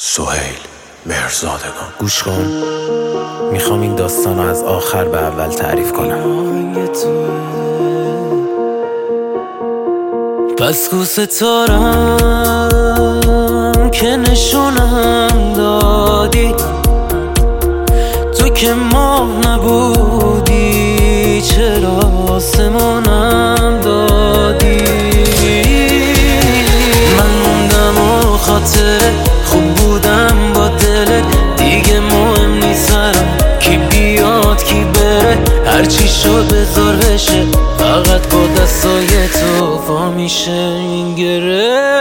سهیل مهرزادگان. گوش کن، میخوام این داستان رو از آخر به اول تعریف کنم. پس کو ستارم که نشونم دادی، تو که ماه نبودی چرا آسمونم دادی. من موندم و خاطره خوب بودم با دلت، دیگه مهم نیست کی بیاد کی بره، هرچی شد بذار بشه، فقط با دستای تو وا میشه این گره.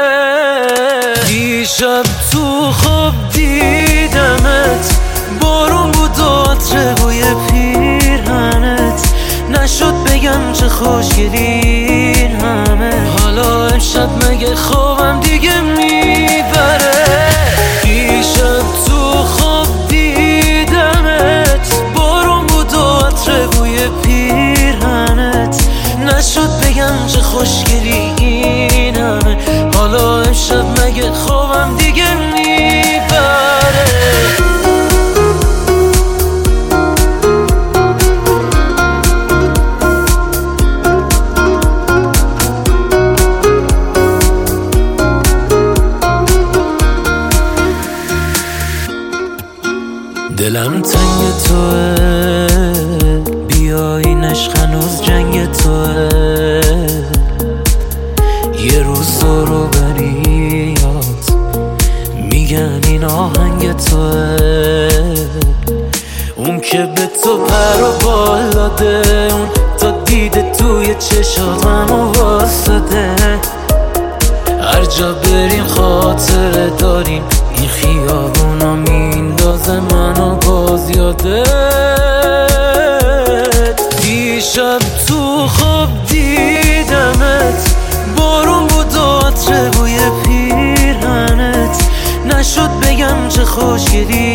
دیشب تو خواب دیدمت، بارون بود و عطر بوی پیرهنت، نشد بگم چه خوشگلی این همه. حالا امشب مگه خوابم دیگه میبره؟ دیشب تو خواب دیدمت، بارون بود و عطر بوی پیرهنت، نشد بگم چه خوشگلی این همه. حالا امشب مگه خوابم دیگه میبره؟ دلم تنگ توه، بیاین عشق هنوز جنگ توه، یه روز رو بریاد میگن این آهنگ توه. اون که به تو پر و بال داده، اون تا دیده توی چشات منو واسده. هر جا بریم خاطره داریم، این خیابونا میندازه منو باز یادت. دیشب تو خواب دیدمت، بارون بود و عطر بوی پیرهنت، نشد بگم چه خوشگلی